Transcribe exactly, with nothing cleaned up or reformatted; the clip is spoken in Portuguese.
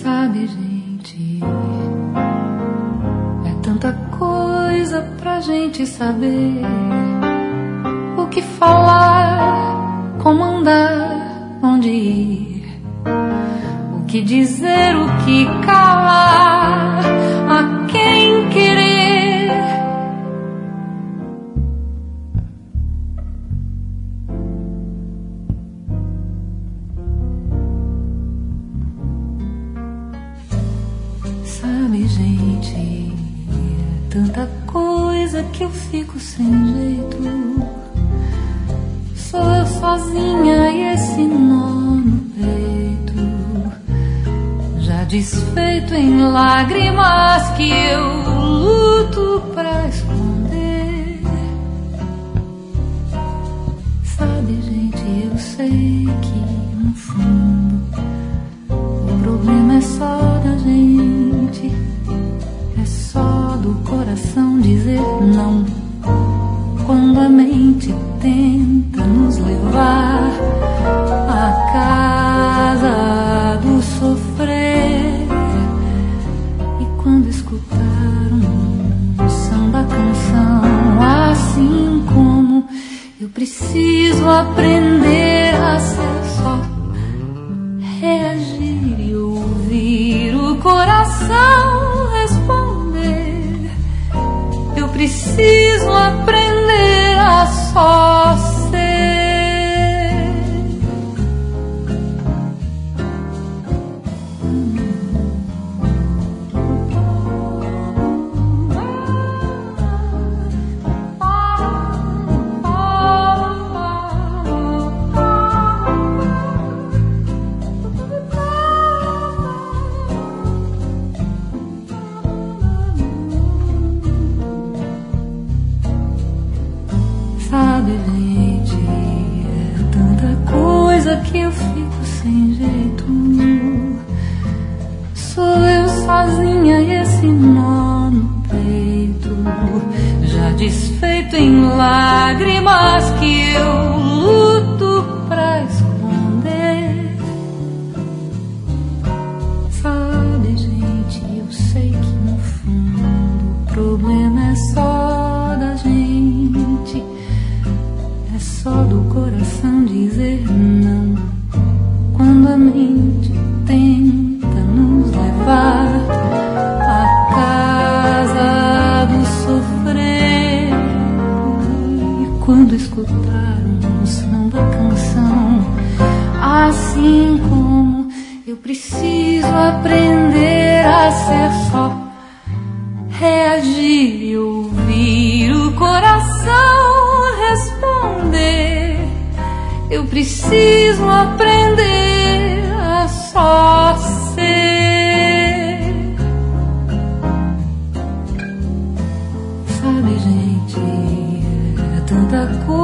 Sabe, gente, é tanta coisa pra gente saber. O que falar, como andar, onde ir, o que dizer, o que calar, a quem querer. Sabe, gente, é tanta coisa que eu fico sem jeito. Sou eu sozinha e esse nó no peito, já desfeito em lágrimas que eu luto pra esconder. Sabe, gente, eu sei que no fundo o problema é só da gente, é só do coração dizer não quando a mente tenta nos levar à casa do sofrer. E quando escutar um samba canção, assim como eu preciso aprender a ser só, reagir e ouvir o coração responder. Eu preciso aprender a só ser. Sabe, gente, é tanta coisa que eu fico sem jeito. Sou eu sozinha e esse nó no peito, já desfeito em lágrimas que eu luto pra esconder. Sabe, gente, eu sei que no fundo o problema é só da gente, é só do coração dizer não quando a mente tenta nos levar à casa do sofrer. E quando escutar um samba canção, assim como eu preciso aprender a ser só, reagir e ouvir o coração responder. Eu preciso aprender a só ser. Sabe, gente, é tanta coisa